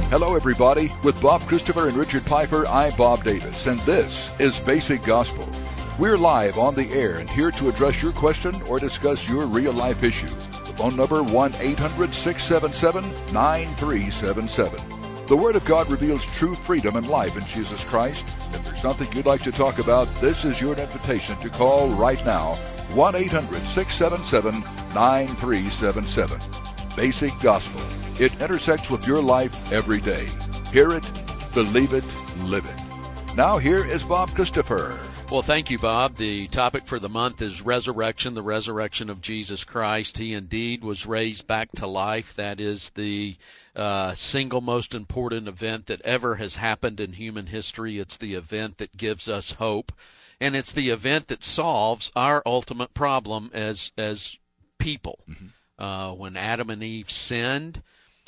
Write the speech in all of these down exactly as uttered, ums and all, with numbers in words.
Hello, everybody. With Bob Christopher and Richard Piper, I'm Bob Davis, and this is Basic Gospel. We're live on the air and here to address your question or discuss your real-life issue. The phone number, one eight hundred six seven seven nine three seven seven. The Word of God reveals true freedom and life in Jesus Christ. If there's something you'd like to talk about, this is your invitation to call right now, one eight hundred six seven seven nine three seven seven. Basic Gospel. It intersects with your life every day. Hear it, believe it, live it. Now here is Bob Christopher. Well, thank you, Bob. The topic for the month is resurrection, the resurrection of Jesus Christ. He indeed was raised back to life. That is the uh, single most important event that ever has happened in human history. It's the event that gives us hope, and it's the event that solves our ultimate problem as as people. Mm-hmm. Uh, when Adam and Eve sinned,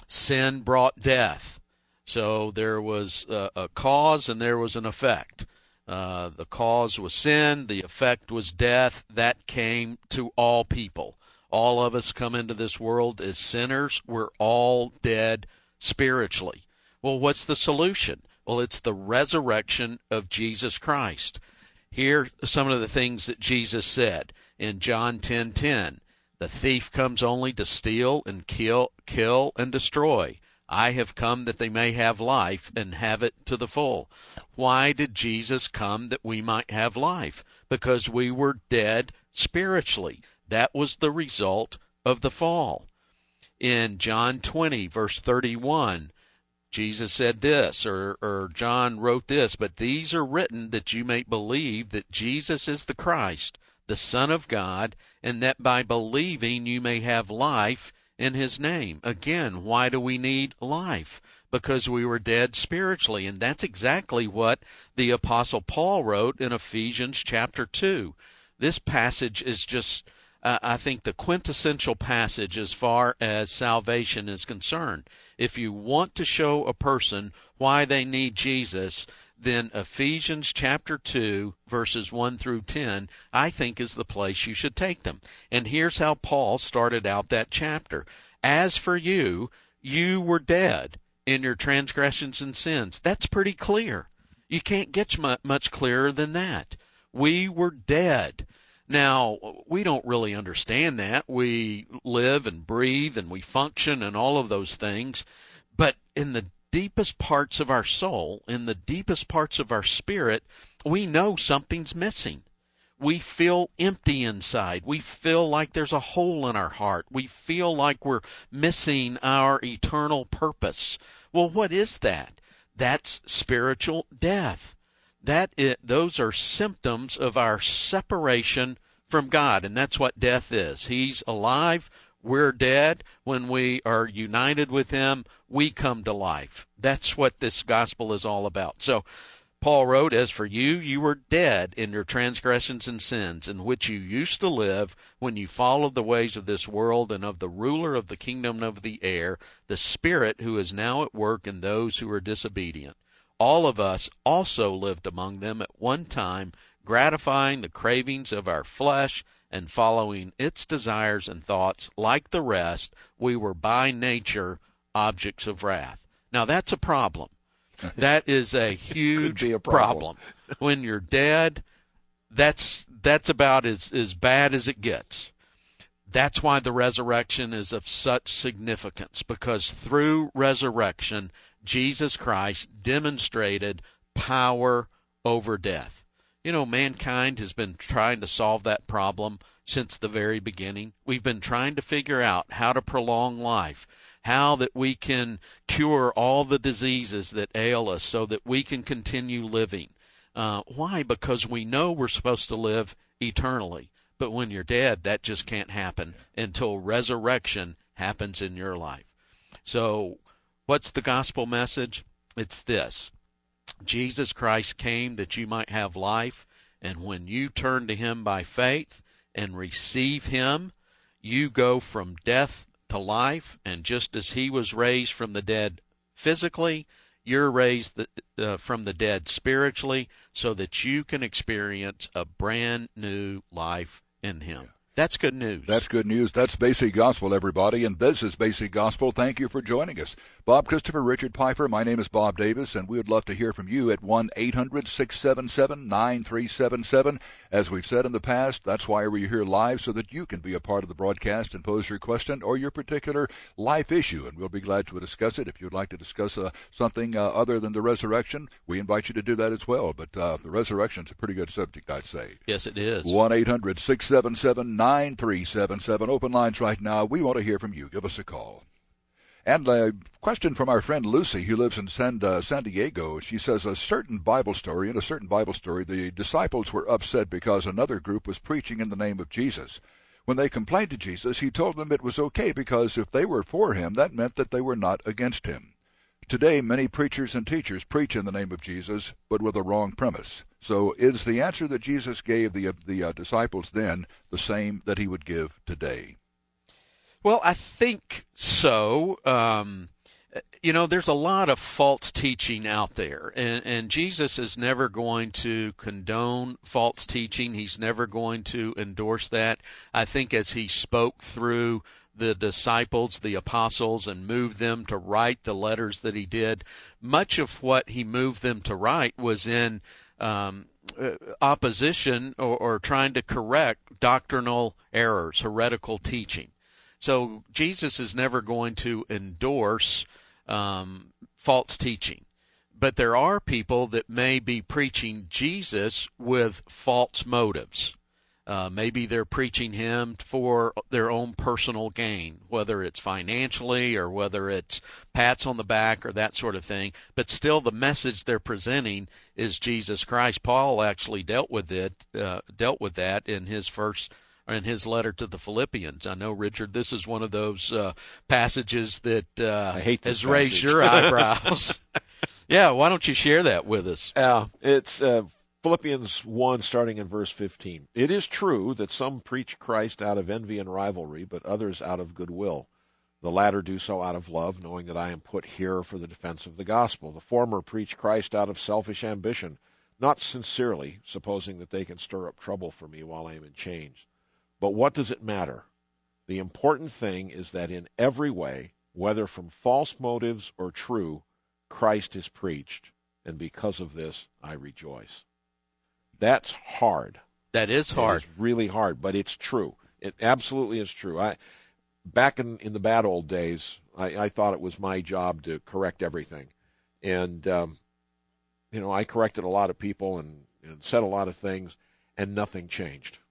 sin brought death. So there was a, a cause and there was an effect. Uh, the cause was sin, the effect was death. That came to all people. All of us come into this world as sinners. We're all dead spiritually. Well, what's the solution? Well, it's the resurrection of Jesus Christ. Here are some of the things that Jesus said in John ten ten. The thief comes only to steal and kill, kill and destroy. I have come that they may have life and have it to the full. Why did Jesus come that we might have life? Because we were dead spiritually. That was the result of the fall. In John twenty, verse thirty-one, Jesus said this, or, or John wrote this, but these are written that you may believe that Jesus is the Christ, the Son of God, and that by believing you may have life in his name. Again, why do we need life? Because we were dead spiritually, and that's exactly what the Apostle Paul wrote in Ephesians chapter two. This passage is just, uh, I think, the quintessential passage as far as salvation is concerned. If you want to show a person why they need Jesus, then Ephesians chapter two, verses one through ten, I think is the place you should take them. And here's how Paul started out that chapter. As for you, you were dead in your transgressions and sins. That's pretty clear. You can't get much clearer than that. We were dead. Now, we don't really understand that. We live and breathe and we function and all of those things. But in the deepest parts of our soul, in the deepest parts of our spirit, we know something's missing. We feel empty inside. We feel like there's a hole in our heart. We feel like we're missing our eternal purpose. Well, what is that? That's spiritual death. That is, those are symptoms of our separation from God, and that's what death is. He's alive. We're dead. When we are united with him, we come to life. That's what this gospel is all about. So Paul wrote, as for you, you were dead in your transgressions and sins, in which you used to live when you followed the ways of this world and of the ruler of the kingdom of the air, the Spirit who is now at work in those who are disobedient. All of us also lived among them at one time, gratifying the cravings of our flesh and following its desires and thoughts. Like the rest, we were by nature objects of wrath. Now, that's a problem. That is a huge a problem. problem. When you're dead, that's that's about as, as bad as it gets. That's why the resurrection is of such significance, because through resurrection, Jesus Christ demonstrated power over death. You know, mankind has been trying to solve that problem since the very beginning. We've been trying to figure out how to prolong life, how that we can cure all the diseases that ail us so that we can continue living. Uh, why? Because we know we're supposed to live eternally. But when you're dead, that just can't happen until resurrection happens in your life. So what's the gospel message? It's this. Jesus Christ came that you might have life, and when you turn to him by faith and receive him, you go from death to life, and just as he was raised from the dead physically, you're raised the, uh, from the dead spiritually, so that you can experience a brand new life in him. That's good news. That's good news. That's Basic Gospel, everybody, and this is Basic Gospel. Thank you for joining us. Bob Christopher, Richard Piper, my name is Bob Davis, and we would love to hear from you at one eight hundred six seven seven nine three seven seven. As we've said in the past, that's why we're here live, so that you can be a part of the broadcast and pose your question or your particular life issue, and we'll be glad to discuss it. If you'd like to discuss uh, something uh, other than the resurrection, we invite you to do that as well, but uh, the resurrection's a pretty good subject, I'd say. Yes, it is. one eight hundred six seven seven nine three seven seven. Open lines right now. We want to hear from you. Give us a call. And a question from our friend Lucy, who lives in San, uh, San Diego. She says, a certain Bible story, in a certain Bible story, the disciples were upset because another group was preaching in the name of Jesus. When they complained to Jesus, he told them it was okay because if they were for him, that meant that they were not against him. Today, many preachers and teachers preach in the name of Jesus, but with a wrong premise. So is the answer that Jesus gave the, the uh, disciples then the same that he would give today? Well, I think so. Um, you know, there's a lot of false teaching out there, and, and Jesus is never going to condone false teaching. He's never going to endorse that. I think as he spoke through the disciples, the apostles, and moved them to write the letters that he did, much of what he moved them to write was in um, opposition or, or trying to correct doctrinal errors, heretical teaching. So Jesus is never going to endorse um, false teaching. But there are people that may be preaching Jesus with false motives. Uh, maybe they're preaching him for their own personal gain, whether it's financially or whether it's pats on the back or that sort of thing. But still the message they're presenting is Jesus Christ. Paul actually dealt with it, uh, dealt with that in his first in his letter to the Philippians. I know, Richard, this is one of those uh, passages that uh, I hate has this raised passage. your eyebrows. Yeah, why don't you share that with us? Yeah, it's uh, Philippians one, starting in verse fifteen. It is true that some preach Christ out of envy and rivalry, but others out of goodwill. The latter do so out of love, knowing that I am put here for the defense of the gospel. The former preach Christ out of selfish ambition, not sincerely, supposing that they can stir up trouble for me while I am in chains. But what does it matter? The important thing is that in every way, whether from false motives or true, Christ is preached, and because of this, I rejoice. That's hard. That is hard. It's really hard, but it's true. It absolutely is true. I, back in, in the bad old days, I, I thought it was my job to correct everything. And, um, you know, I corrected a lot of people and, and said a lot of things, and nothing changed.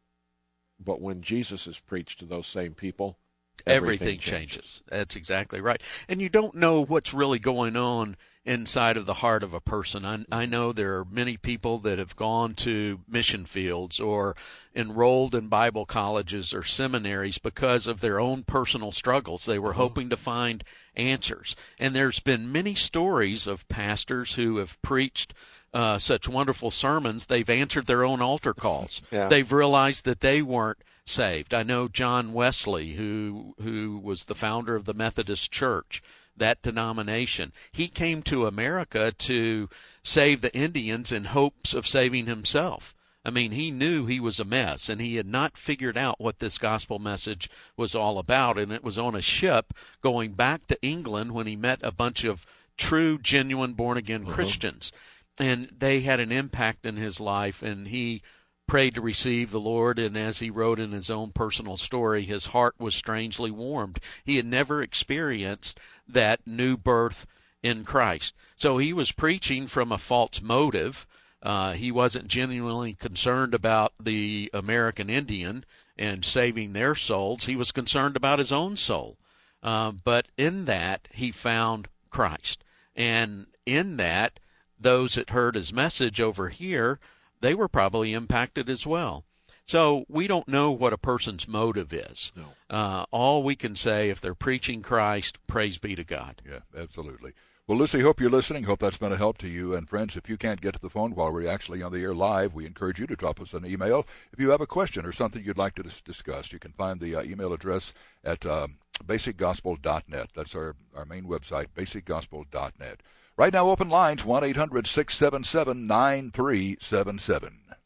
But when Jesus is preached to those same people, everything, everything changes. changes. That's exactly right. And you don't know what's really going on inside of the heart of a person. I, I know there are many people that have gone to mission fields or enrolled in Bible colleges or seminaries because of their own personal struggles. They were hoping to find answers. And there's been many stories of pastors who have preached Uh, such wonderful sermons, they've answered their own altar calls. Yeah. They've realized that they weren't saved. I know John Wesley, who who was the founder of the Methodist Church, that denomination. He came to America to save the Indians in hopes of saving himself. I mean, he knew he was a mess, and he had not figured out what this gospel message was all about. And it was on a ship going back to England when he met a bunch of true, genuine, born-again Uh-huh. Christians. And they had an impact in his life, and he prayed to receive the Lord, and as he wrote in his own personal story, his heart was strangely warmed. He had never experienced that new birth in Christ. So he was preaching from a false motive. Uh, he wasn't genuinely concerned about the American Indian and saving their souls. He was concerned about his own soul. Uh, but in that, he found Christ. And in that, those that heard his message over here, they were probably impacted as well. So we don't know what a person's motive is. No. Uh, all we can say, if they're preaching Christ, praise be to God. Yeah, absolutely. Well, Lucy, hope you're listening. Hope that's been a help to you. And friends, if you can't get to the phone while we're actually on the air live, we encourage you to drop us an email. If you have a question or something you'd like to dis- discuss, you can find the uh, email address at uh, basic gospel dot net. That's our, our main website, basic gospel dot net. Right now, open lines, one eight hundred six seven seven nine three seven seven.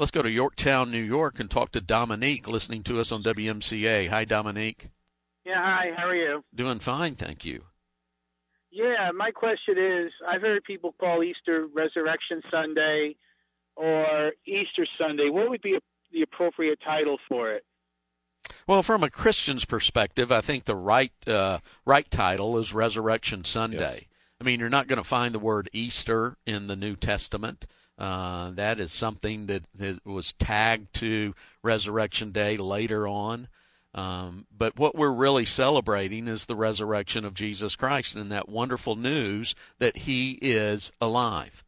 Let's go to Yorktown, New York, and talk to Dominique, listening to us on W M C A. Hi, Dominique. Yeah, hi, how are you? Doing fine, thank you. Yeah, my question is, I've heard people call Easter Resurrection Sunday or Easter Sunday. What would be the appropriate title for it? Well, from a Christian's perspective, I think the right uh, right title is Resurrection Sunday. Yes. I mean, you're not going to find the word Easter in the New Testament. Uh, that is something that was tagged to Resurrection Day later on. Um, but what we're really celebrating is the resurrection of Jesus Christ and that wonderful news that he is alive.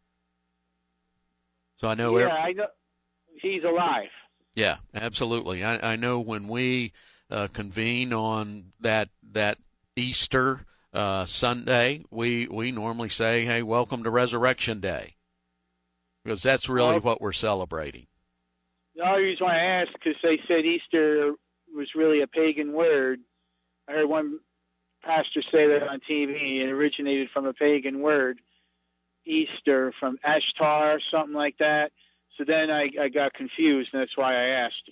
So I know. Yeah, every- I know he's alive. Yeah, absolutely. I, I know when we uh, convene on that that Easter uh, Sunday, we we normally say, "Hey, welcome to Resurrection Day," because that's really well, what we're celebrating. The only reason why I asked because they said Easter was really a pagan word. I heard one pastor say that on T V. It originated from a pagan word, Easter, from Ashtar, something like that. So then I, I got confused, and that's why I asked.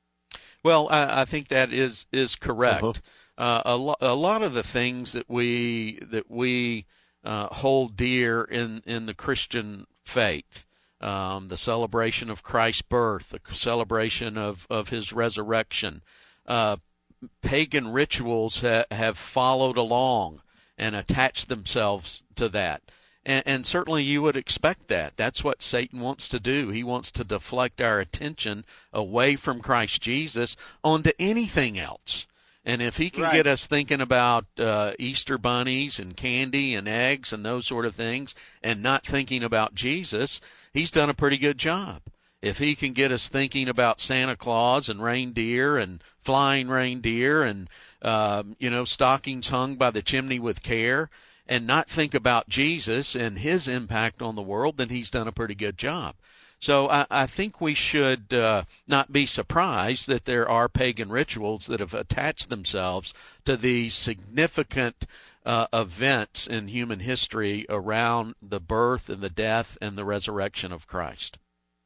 Well, I, I think that is is correct. Uh-huh. Uh, a, lo- a lot of the things that we that we uh, hold dear in, in the Christian faith, um, the celebration of Christ's birth, the celebration of, of his resurrection, uh, pagan rituals ha- have followed along and attached themselves to that. And, and certainly you would expect that. That's what Satan wants to do. He wants to deflect our attention away from Christ Jesus onto anything else. And if he can right. get us thinking about uh, Easter bunnies and candy and eggs and those sort of things and not thinking about Jesus, he's done a pretty good job. If he can get us thinking about Santa Claus and reindeer and flying reindeer and, uh, you know, stockings hung by the chimney with care, and not think about Jesus and his impact on the world, then he's done a pretty good job. So I, I think we should uh, not be surprised that there are pagan rituals that have attached themselves to these significant uh, events in human history around the birth and the death and the resurrection of Christ.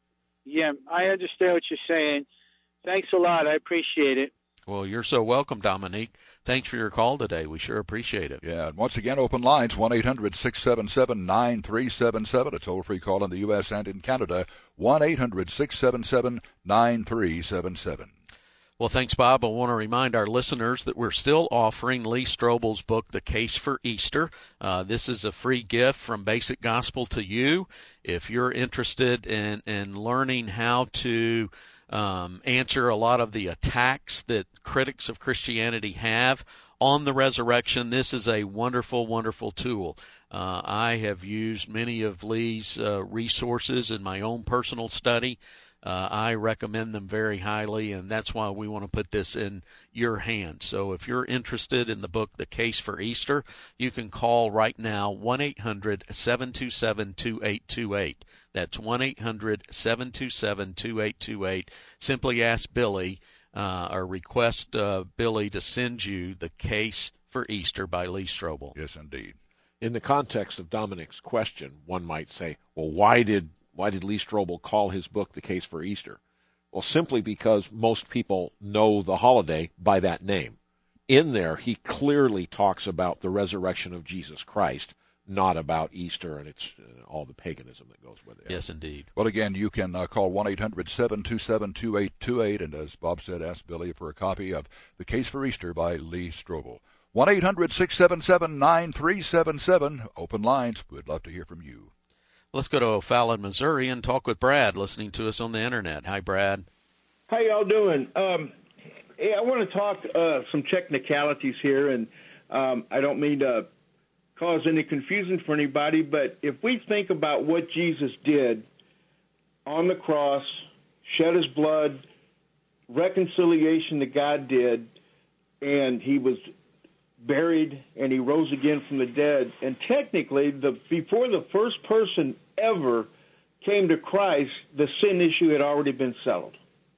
Yeah, I understand what you're saying. Thanks a lot. I appreciate it. Well, you're so welcome, Dominique. Thanks for your call today. We sure appreciate it. Yeah, and once again, open lines, one eight hundred six seven seven nine three seven seven, a toll-free call in the U S and in Canada, one eight hundred six seven seven nine three seven seven. Well, thanks, Bob. I want to remind our listeners that we're still offering Lee Strobel's book, The Case for Easter. Uh, this is a free gift from Basic Gospel to you. If you're interested in, in learning how to Um, answer a lot of the attacks that critics of Christianity have on the resurrection, this is a wonderful, wonderful tool. Uh, I have used many of Lee's uh, resources in my own personal study. Uh, I recommend them very highly, and that's why we want to put this in your hands. So if you're interested in the book, The Case for Easter, you can call right now, one eight hundred seven two seven two eight two eight. That's one eight hundred seven two seven two eight two eight. Simply ask Billy uh, or request uh, Billy to send you The Case for Easter by Lee Strobel. Yes, indeed. In the context of Dominic's question, one might say, well, why did why did Lee Strobel call his book The Case for Easter? Well, simply because most people know the holiday by that name. In there, he clearly talks about the resurrection of Jesus Christ, not about Easter and it's uh, all the paganism that goes with it. Yes, indeed. Well, again, you can uh, call one eight hundred seven two seven two eight two eight, and as Bob said, ask Billy for a copy of The Case for Easter by Lee Strobel. one eight hundred six seven seven nine three seven seven. Open lines. We'd love to hear from you. Let's go to O'Fallon, Missouri, and talk with Brad, listening to us on the Internet. Hi, Brad. How y'all doing? Um, hey, I want to talk uh, some technicalities here, and um, I don't mean to cause any confusion for anybody, but if we think about what Jesus did on the cross, shed his blood, reconciliation that God did, and he was buried and he rose again from the dead, and technically, the before the first person ever came to Christ, the sin issue had already been settled.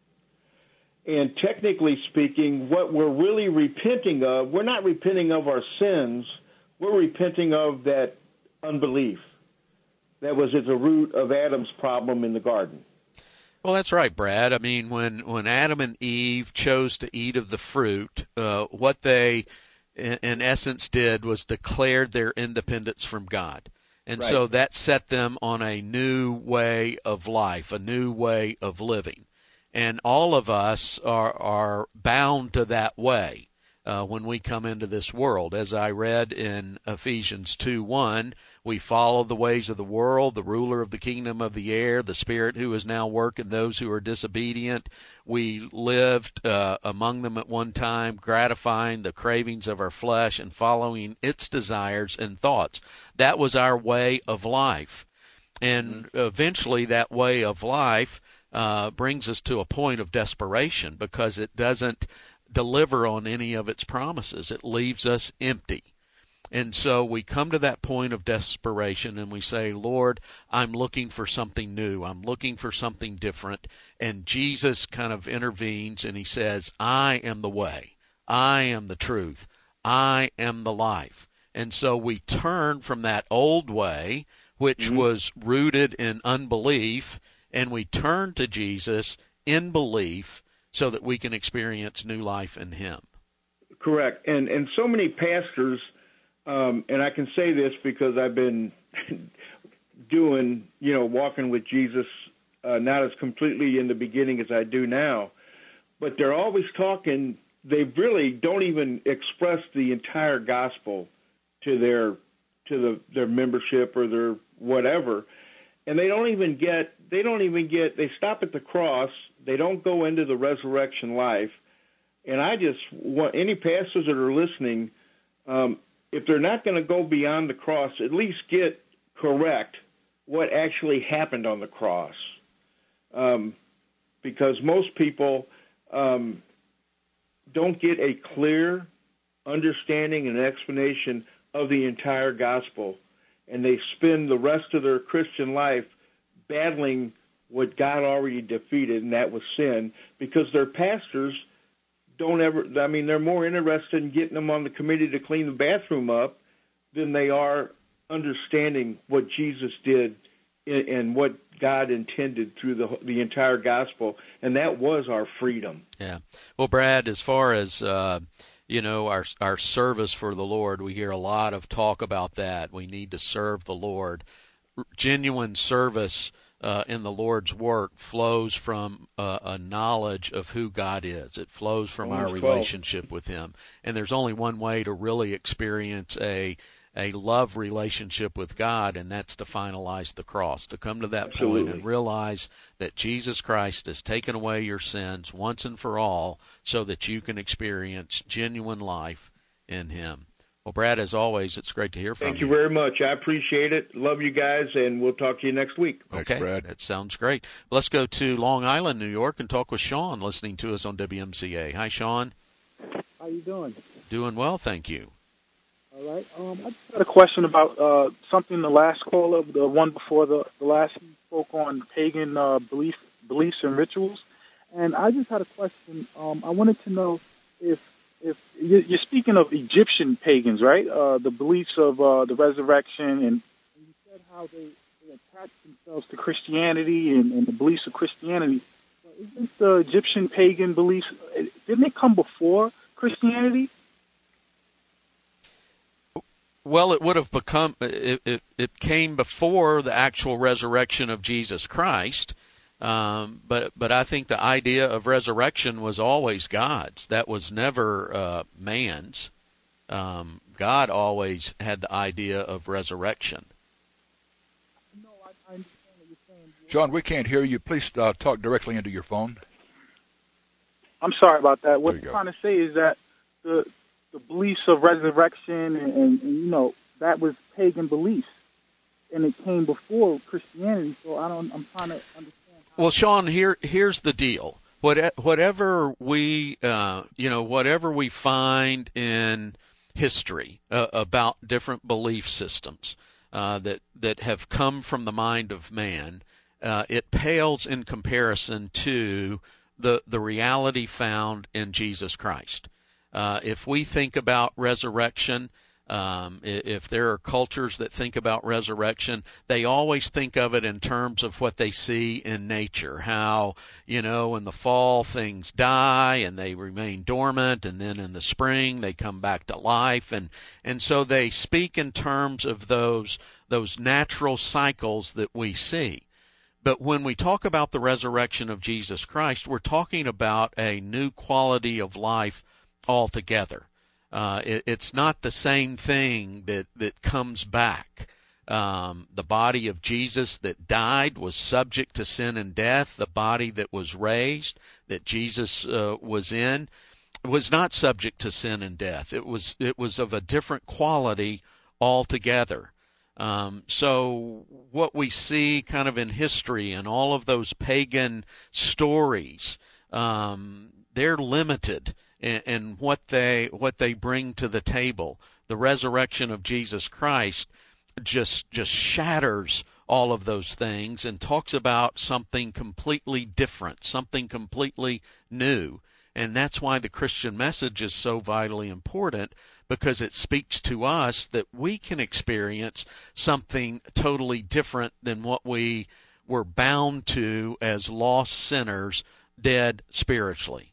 And technically speaking, what we're really repenting of, we're not repenting of our sins, we're repenting of that unbelief that was at the root of Adam's problem in the garden. Well, that's right, Brad. I mean, when, when Adam and Eve chose to eat of the fruit, uh, what they, in, in essence, did was declared their independence from God. And Right. so that set them on a new way of life, a new way of living. And all of us are, are bound to that way uh, when we come into this world. As I read in Ephesians two one, we follow the ways of the world, the ruler of the kingdom of the air, the spirit who is now working those who are disobedient. We lived uh, among them at one time, gratifying the cravings of our flesh and following its desires and thoughts. That was our way of life. And eventually that way of life uh, brings us to a point of desperation because it doesn't deliver on any of its promises. It leaves us empty. And so we come to that point of desperation and we say, Lord, I'm looking for something new. I'm looking for something different. And Jesus kind of intervenes and he says, I am the way. I am the truth. I am the life. And so we turn from that old way, which mm-hmm. was rooted in unbelief, and we turn to Jesus in belief so that we can experience new life in him. Correct. And and so many pastors, um, and I can say this because I've been doing, you know, walking with Jesus, uh, not as completely in the beginning as I do now, but they're always talking, they really don't even express the entire gospel to their to the their membership or their whatever. And they don't even get, they don't even get, they stop at the cross. They don't go into the resurrection life. And I just want any pastors that are listening, um, if they're not going to go beyond the cross, at least get correct what actually happened on the cross. Um, because most people um, don't get a clear understanding and explanation of the entire gospel. And they spend the rest of their Christian life battling what God already defeated, and that was sin, because their pastors don't ever, I mean, they're more interested in getting them on the committee to clean the bathroom up than they are understanding what Jesus did and what God intended through the the entire gospel, and that was our freedom. Yeah. Well, Brad, as far as uh, you know, our our service for the Lord, we hear a lot of talk about that. We need to serve the Lord. Genuine service uh, in the Lord's work flows from uh, a knowledge of who God is. It flows from our relationship with Him. And there's only one way to really experience a a love relationship with God, and that's to finalize the cross, to come to that Absolutely. point and realize that Jesus Christ has taken away your sins once and for all so that you can experience genuine life in Him. Well, Brad, as always, it's great to hear from you. Thank you very much. I appreciate it. Love you guys, and we'll talk to you next week. Okay, Thanks, Brad. That sounds great. Let's go to Long Island, New York, and talk with Sean, listening to us on W M C A. Hi, Sean. How you doing? Doing well, thank you. All right. Um, I just had a question about uh, something the last caller, the one before the, the last, he spoke on pagan uh, belief, beliefs and rituals. And I just had a question. Um, I wanted to know if if you're speaking of Egyptian pagans, right? Uh, the beliefs of uh, the resurrection, and, and you said how they, they attach themselves to Christianity and, and the beliefs of Christianity. But isn't the Egyptian pagan beliefs, didn't it come before Christianity? Well, it would have become, it, it, it came before the actual resurrection of Jesus Christ, um, but but I think the idea of resurrection was always God's. That was never uh, man's. Um, God always had the idea of resurrection. No, I, I understand what you're saying. John, we can't hear you. Please uh, talk directly into your phone. I'm sorry about that. What There you I'm go. trying to say is that the the beliefs of resurrection and, and, and, you know, that was pagan beliefs, and it came before Christianity. So I don't. I'm trying to understand. How Well, Sean, here here's the deal. What whatever we uh, you know whatever we find in history uh, about different belief systems uh, that that have come from the mind of man, uh, it pales in comparison to the the reality found in Jesus Christ. Uh, if we think about resurrection, Um, if there are cultures that think about resurrection, they always think of it in terms of what they see in nature, how, you know, in the fall things die and they remain dormant, and then in the spring they come back to life. And, and so they speak in terms of those, those natural cycles that we see. But when we talk about the resurrection of Jesus Christ, we're talking about a new quality of life altogether. Uh, it, it's not the same thing that, that comes back. Um, the body of Jesus that died was subject to sin and death. The body that was raised, that Jesus uh, was in, was not subject to sin and death. It was it was of a different quality altogether. Um, so what we see kind of in history and all of those pagan stories, um, they're limited and what they what they bring to the table. The resurrection of Jesus Christ just just shatters all of those things and talks about something completely different, something completely new. And that's why the Christian message is so vitally important, because it speaks to us that we can experience something totally different than what we were bound to as lost sinners, dead spiritually.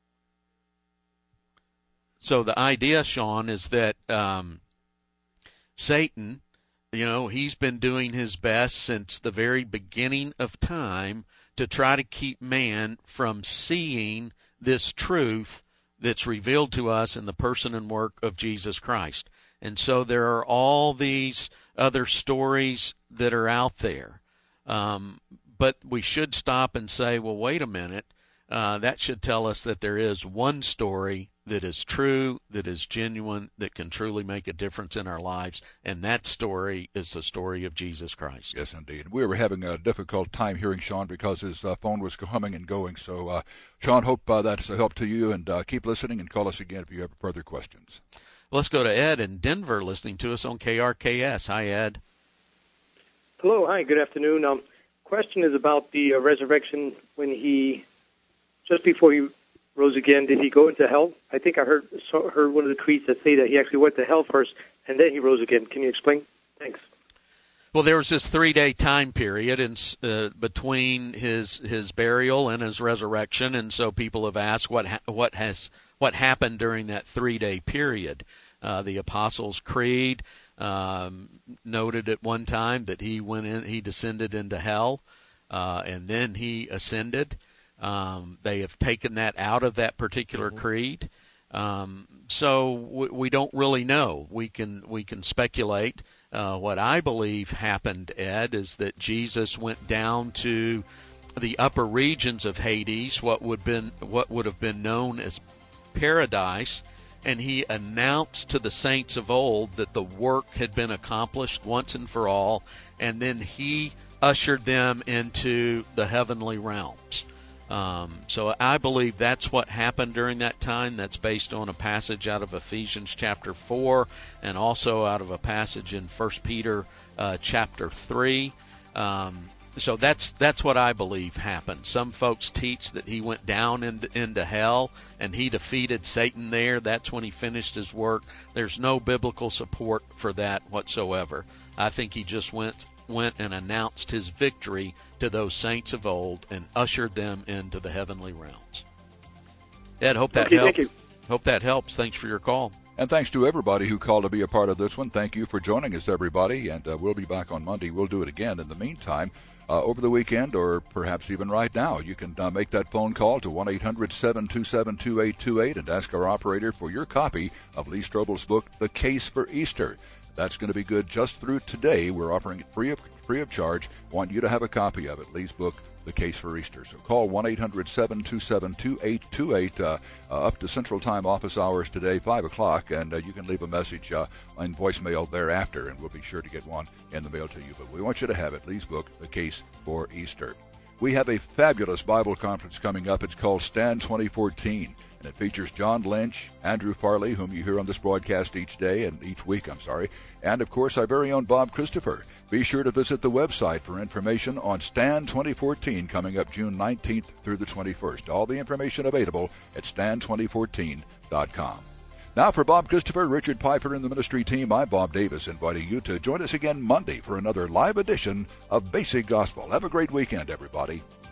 So the idea, Sean, is that um, Satan, you know, he's been doing his best since the very beginning of time to try to keep man from seeing this truth that's revealed to us in the person and work of Jesus Christ. And so there are all these other stories that are out there. Um, but we should stop and say, well, wait a minute. Uh, that should tell us that there is one story that is true, that is genuine, that can truly make a difference in our lives, and that story is the story of Jesus Christ. Yes, indeed. We were having a difficult time hearing Sean because his uh, phone was coming and going. So, uh, Sean, hope uh, that's a help to you, and uh, keep listening and call us again if you have further questions. Let's go to Ed in Denver listening to us on K R K S. Hi, Ed. Hello. Hi, good afternoon. Um, question is about the uh, resurrection when he, just before he rose again, did he go into hell? I think I heard so, heard one of the creeds that say that he actually went to hell first and then he rose again. Can you explain? Thanks. Well, there was this three-day time period in, uh, between his his burial and his resurrection, and so people have asked what ha- what has what happened during that three-day period. Uh, the Apostles' Creed um, noted at one time that he went in, he descended into hell, uh, and then he ascended. Um, they have taken that out of that particular mm-hmm. creed, um, so we, we don't really know. We can we can speculate. Uh, what I believe happened, Ed, is that Jesus went down to the upper regions of Hades, what would been what would have been known as paradise, and he announced to the saints of old that the work had been accomplished once and for all, and then he ushered them into the heavenly realms. Um, so I believe that's what happened during that time. That's based on a passage out of Ephesians chapter four and also out of a passage in First Peter uh, chapter three. Um, so that's that's what I believe happened. Some folks teach that he went down into, into hell and he defeated Satan there. That's when he finished his work. There's no biblical support for that whatsoever. I think he just went went and announced his victory to those saints of old and ushered them into the heavenly realms. Ed, hope that okay, helps. Thank you. Hope that helps. Thanks for your call. And thanks to everybody who called to be a part of this one. Thank you for joining us, everybody, and uh, we'll be back on Monday. We'll do it again. In the meantime, uh, over the weekend or perhaps even right now, you can uh, make that phone call to one eight hundred seven two seven two eight two eight and ask our operator for your copy of Lee Strobel's book, The Case for Easter. That's going to be good just through today. We're offering it free of free of charge. Want you to have a copy of it, Lee's book, The Case for Easter. So call one eight hundred seven two seven two eight two eight uh, uh, up to Central Time office hours today, five o'clock, and uh, you can leave a message uh, in voicemail thereafter, and we'll be sure to get one in the mail to you. But we want you to have it, Lee's book, The Case for Easter. We have a fabulous Bible conference coming up. It's called Stand twenty fourteen. And it features John Lynch, Andrew Farley, whom you hear on this broadcast each day, and each week, I'm sorry, and, of course, our very own Bob Christopher. Be sure to visit the website for information on Stand twenty fourteen coming up June nineteenth through the twenty-first. All the information available at stand twenty fourteen dot com. Now for Bob Christopher, Richard Piper, and the ministry team, I'm Bob Davis, inviting you to join us again Monday for another live edition of Basic Gospel. Have a great weekend, everybody.